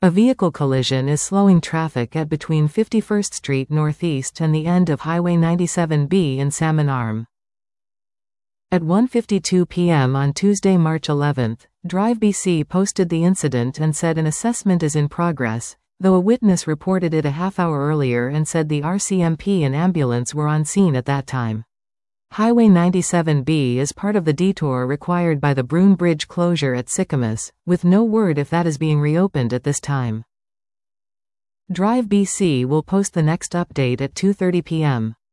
A vehicle collision is slowing traffic at between 51st Street Northeast and the end of Highway 97B in Salmon Arm. At 1:52 p.m. on Tuesday, March 11, Drive BC posted the incident and said an assessment is in progress, though a witness reported it a half-hour earlier and said the RCMP and ambulance were on scene at that time. Highway 97B is part of the detour required by the Bruin Bridge closure at Sycamus, with no word if that is being reopened at this time. Drive BC will post the next update at 2:30 p.m.